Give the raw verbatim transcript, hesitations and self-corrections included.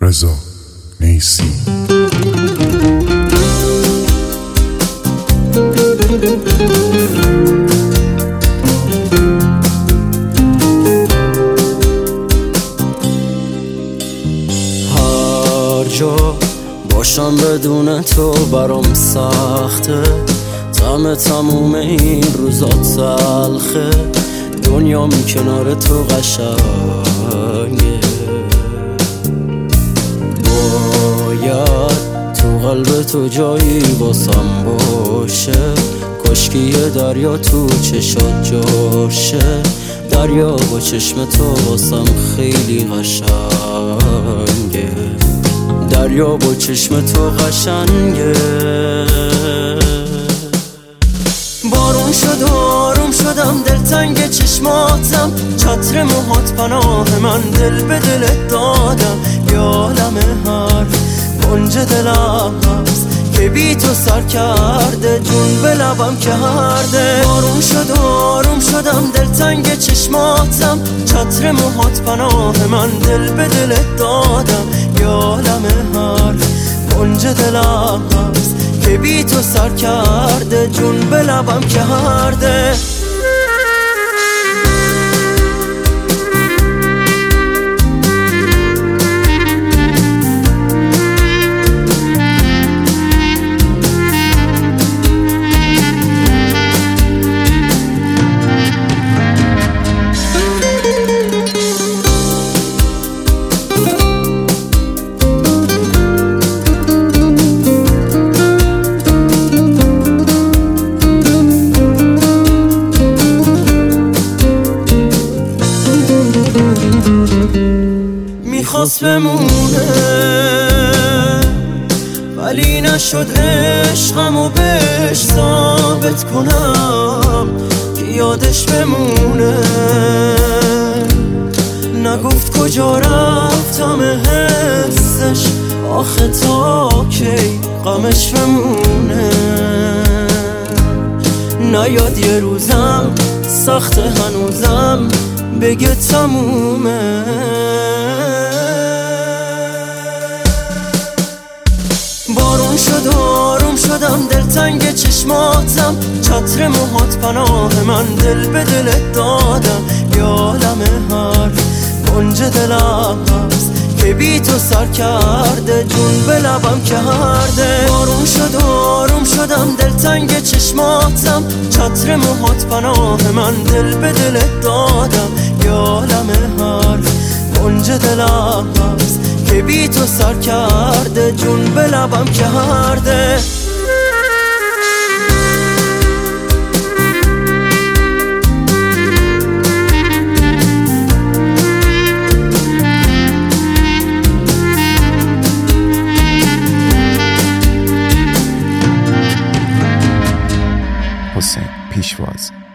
رضا نیسی. هر جا باشم بدون تو برام سخته، طعم تموم این روزا تلخه، دنیام کنار تو قشنگه. باید تو قلب تو جایی باسم باشه، کاشکی یه دریا تو چشات جاشه، دریا با چشم تو واسم خیلی قشنگه، دریا با چشم تو قشنگه. بارون شد و آروم شدم، دلتنگ چشماتم، چتر موهات پناه من، دل به دلت دادم. یالم هر کنج دلم هست که بی تو سر کرده، جون به لبم کرده. بارون شد و آروم شدم، دلتنگ چشماتم، چتر موهات پناه من، دل به دلت دادم. یالم هر کنج دلم هست که بی تو سر کرده، جون به لبم کرده. میخواست بمونه ولی نشد عشقمو بهش ثابت کنم که یادش بمونه. نگفت کجا رفتم حسش، آخه تا کی غمش بمونه. نیاد یه روزم سخت هنوزم بگه تمومه. بارون شد و آروم شدم، دلتنگ چشماتم، چتر موهات پناه من، دل به دلت دادم. یالم هر کنج دلم هست که بی تو سر کرده، جون به لبم کرده. بارون شد و آروم شدم، دلتنگ چشماتم، چتر موهات پناه من، دل به دلت دادم. یالم هر کنج دلم هست که بی تو سر کرده، جون به لبم کرده. حسین پیشواز.